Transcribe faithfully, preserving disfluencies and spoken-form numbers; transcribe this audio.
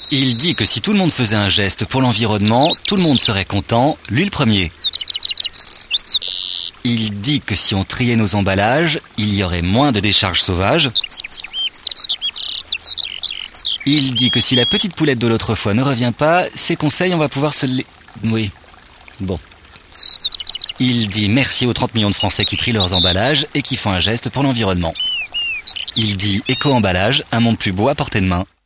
Il dit que si tout le monde faisait un geste pour l'environnement, tout le monde serait content, lui le premier. Il dit que si on triait nos emballages, il y aurait moins de décharges sauvages. Il dit que si la petite poulette de l'autre fois ne revient pas, ses conseils, on va pouvoir se les... Oui, bon. Il dit merci aux trente millions de Français qui trient leurs emballages et qui font un geste pour l'environnement. Il dit éco-emballage, un monde plus beau à portée de main.